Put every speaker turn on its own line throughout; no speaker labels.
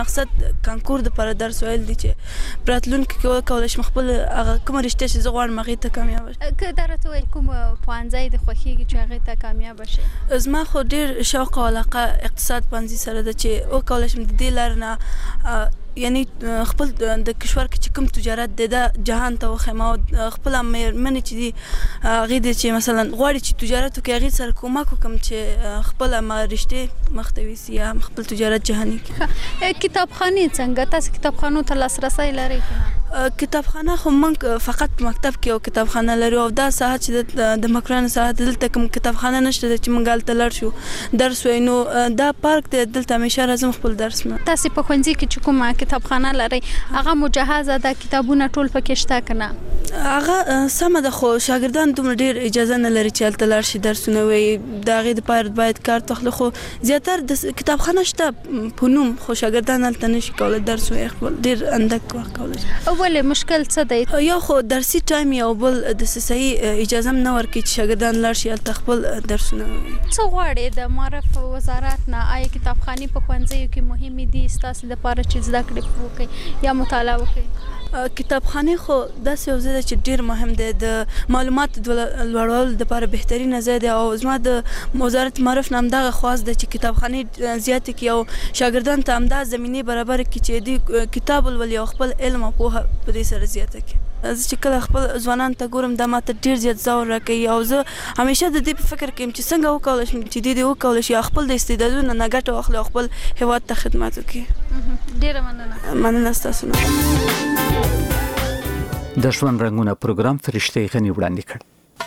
مقصد کانکور د پر درس ویل دي چې براتلونکي کې وکولای شم خپل هغه کومه رشته چې زه غواړم هغې ته کامیابه شم.
که دا راته ووایې کوم پوهنځی دې خوښېږي چې هغې ته کامیابه شې؟
زما خو ډېر شوق او علاقه اقتصاد پوهنځي سره ده چې وکولای شم د دې لارې نه یعنی خپل د کشور کې چې کوم تجارت دی دا جهان ته وښیم او خپله مېرمنې چې دي هغې دي چې مثلا غواړي چې تجارت وکړي هغې سره کومک وکړم چې خپله رشتې مخ ته یوسي یا خپل تجارت جهاني کړي.
کتابخانې څنګه؟ تاسې کتابخانو ته لاسرسی لرئ که نه؟
کتابخانه خو موږ فقط په مکتب کې یو کتابخانه لرو او دا ساحه چې د مکرانو ساحه دلته کوم کتابخانه نشته چې موږ هلته لاړ شو درس وایو نو دا پارک دی دلته همیشه راځم خپل درس نه.
تاسې په ښوونځي کې چې کومه کتابخانه لرئ هغه مجهزه ده کتابونه ټول پکې شته که نه؟
هغه سمه ده خو شاګردان دومره ډېر اجازه نه لري چې هلته لاړ شي درسونه وایي د هغې دپاره باید کارت واخلي خو زیاتر د کتابخانه شته په نوم خو شاګردان هلته نشي کولی درس وایي خپل ډېر اندک وخت کولی شي.
ولې مشکل څه دی؟
یو خو درسي ټایم یو بل د صحیح اجازه هم نه ورکوي چې شاګردان لاړ شي هلته خپل درسونه ووایي.
څه غواړې د معرف وزارت نه؟ آیا کتابخانې په ښوونځیو کې مهمې دي ستاسې دپاره چې زده کړې وکړئ یا مطالعه وکړئ؟
کتابخانې خو داسې یو ځای ده چې ډېر مهم دی د معلوماتو لوړولو دپاره بهترینه ځای دی او زما د وزارت معرف نه همدغه خواست ده چې کتابخانې زیاتې کړي او شاګردانو ته همدا زمینې برابره کړي چې دوی کتاب ولولي او خپل علم او پوهه په دې سره زیاته کړي. زه چې کله خپل ځوانانو ته ګورم دا ماته ډېر زیات ځور راکوي او زه همیشه د دې په فکر کې یم چې څنګه وکولی شم چې دې وکولی شي او خپل د استعدادونو نه ګټه واخلي او خپل هېواد ته خدمت وکړي.
ډېره مننه.
مننه ستاسو نه.
د ژوند رنګونه پروګرام فرشته غني وړاندې کړ.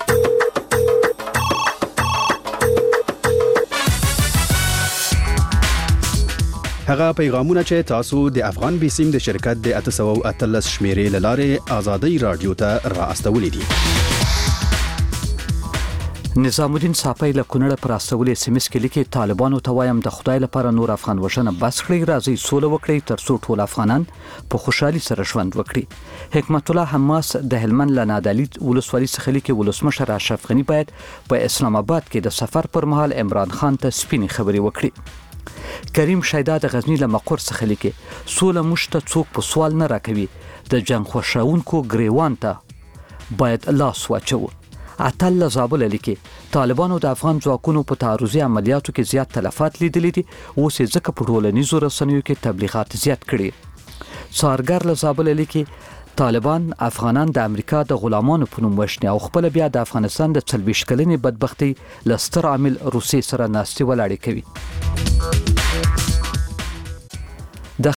هغه پیغامونه چې تاسو د افغان بیسیم د شرکت د 813 شمیرې لاره آزادۍ رادیو ته را استولې دي.
نظام الدین صافی له کونړ پر استولې سیمس کې لیکي طالبانو ته وایم د خدای لپاره نور افغان وژنه بس کړئ راځي سوله وکړئ ترڅو ټول افغانان په خوشحالي سره ژوند وکړي. حکمت الله حماس د هلمند له نادعلي ولسوالۍ څخه لیکي ولسمشر اشرف غني باید په اسلام آباد کې د سفر پر مهال عمران خان ته سپینې خبرې وکړي. کریم شیدا د غزنی له مقر څخه لیکي سوله موږ ته څوک په سوال نه راکوي د جنگ خوښونکو ګریوان ته باید لاس واچو. اتل زابل لیکي طالبانو د افغان ځواکونو په تعرضي عملیاتو کې زیات تلفات لیدلي دي اوس یې ځکه په ټولنیزو رسنیو کې تبلیغات زیات کړي. څارګر له زابل لیکي طالبان افغانان د امریکا د غلامانو په نوم وشني او خپل بیا د افغانستان د 40 کلنې بدبختۍ له ستر عامل روسیې سره ناستې ولاړې کوي.